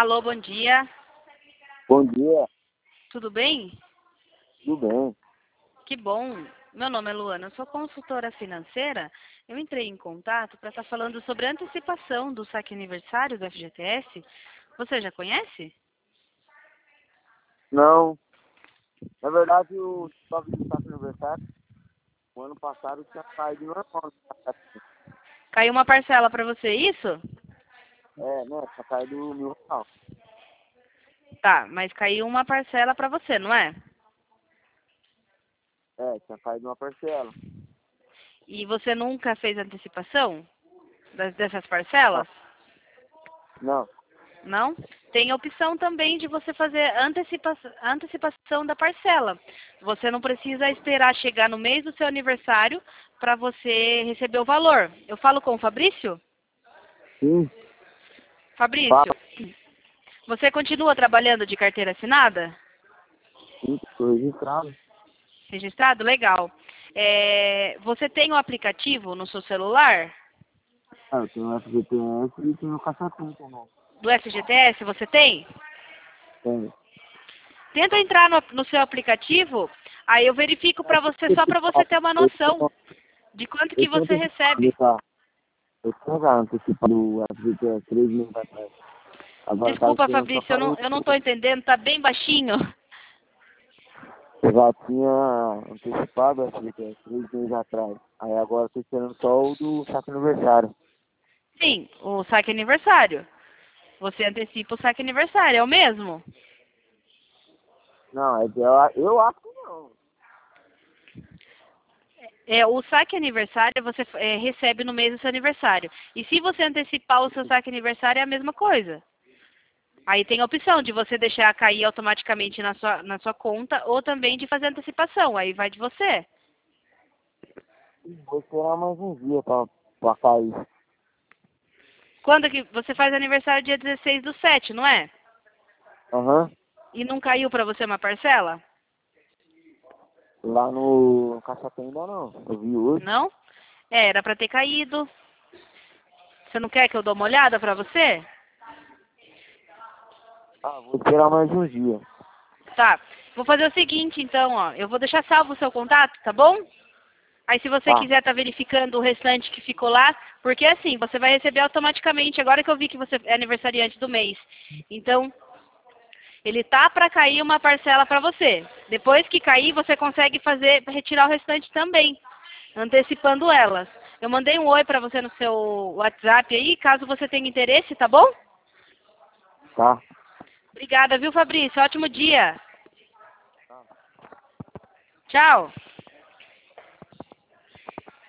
Alô, bom dia. Bom dia, Tudo bem? tudo bem? Que bom. Meu nome é Luana, eu sou consultora financeira. Eu entrei em contato para estar falando sobre a antecipação do saque aniversário do FGTS. Você já conhece? Não, na verdade o estoque do saco aniversário, o ano passado tinha saído normal. Caiu uma parcela para você, isso? Né, tinha saído R$ 1.000. Tá, mas caiu uma parcela para você, não é? Tinha saído uma parcela. E você nunca fez antecipação dessas Não, parcelas? não, Não? Tem a opção também de você fazer a antecipação da parcela. Você não precisa esperar chegar no mês do seu aniversário para você receber o valor. Eu falo com o Fabrício? sim, Fabrício, fala, você continua trabalhando de carteira assinada? sim, estou registrado. Registrado? Legal. Você tem o aplicativo no seu celular Eu tenho o FGTS e tenho o Caçapim também. do FGTS? Você tem? Tenho. Tenta entrar no seu aplicativo, aí eu verifico para você só para você ter uma noção de quanto que Eu tenho você antecipado, recebe. tá? Eu tenho já antecipado o FGTS 3 meses atrás. Agora tá Desculpa, esperando só Fabrício, sair. eu não tô entendendo, tá bem baixinho. Eu já tinha antecipado a FGTS 3 meses atrás. Aí agora tô esperando só o do saco aniversário. Sim, o saque aniversário. Você antecipa o saque aniversário, é o mesmo? Não, eu acho que não. O saque aniversário você recebe no mês do seu aniversário. E se você antecipar o seu saque aniversário, é a mesma coisa. Aí tem a opção de você deixar cair automaticamente na sua conta ou também de fazer antecipação. Aí vai de você. Vou esperar mais um dia pra cair. Quando que você faz aniversário dia 16/7, não é? Aham. E não caiu para você uma parcela? Lá no Caçapé ainda não. Eu vi hoje. Não? Era para ter caído. Você não quer que eu dê uma olhada para você? Vou esperar mais um dia. Tá. Vou fazer o seguinte, então, ó. Eu vou deixar salvo o seu contato, tá bom? Aí, se você Tá, quiser estar verificando o restante que ficou lá, porque assim, você vai receber automaticamente, agora que eu vi que você é aniversariante do mês. Então, ele tá para cair uma parcela para você. Depois que cair, você consegue retirar o restante também, antecipando elas. Eu mandei um oi para você no seu WhatsApp aí, caso você tenha interesse, tá bom? tá. Obrigada, viu, Fabrício? Ótimo dia. Tchau.